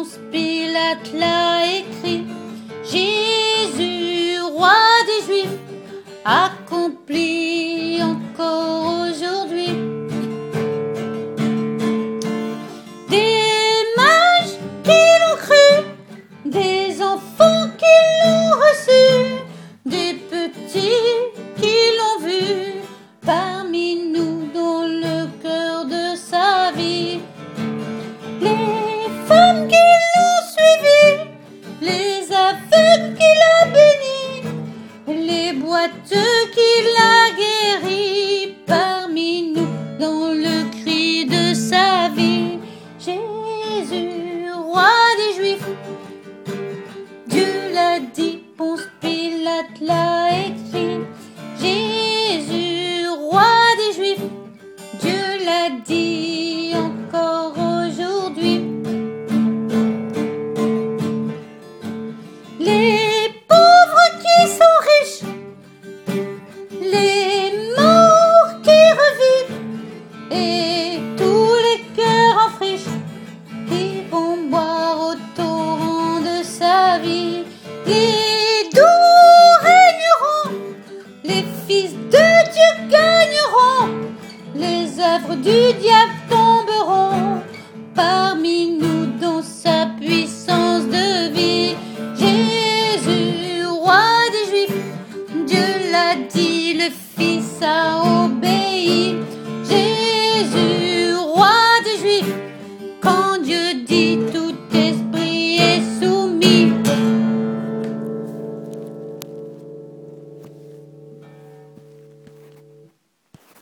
Ponce Pilate l'a écrit. Jésus, roi des Juifs, accompli encore aujourd'hui. Des mages qui l'ont cru, des enfants qui l'ont reçu, des petits qui l'ont vu, parmi nous dans le cœur de sa vie. Les femmes qui l'ont suivi, les aveugles qu'il a bénis, les boiteux qu'il a guéris, parmi nous dans le cri de sa vie. Jésus, roi des Juifs, Dieu l'a dit, Ponce Pilate l'a écrit. Jésus, roi des Juifs, Dieu l'a dit encore aujourd'hui. Les pauvres qui sont riches, les morts qui revivent, et tous les cœurs en friche qui vont boire au torrent de sa vie. Les doux régneront, les fils de Dieu gagneront, les œuvres du diable tomberont, parmi nous dans sa puissance de vie. Jésus, roi des Juifs, Dieu l'a dit, le Fils a obéi.